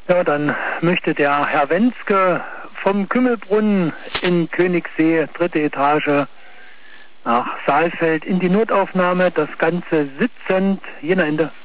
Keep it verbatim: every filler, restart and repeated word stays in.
Ja, dann möchte der Herr Wenzke vom Kümmelbrunnen in Königssee, dritte Etage, nach Saalfeld in die Notaufnahme, das Ganze sitzend, jener Ende.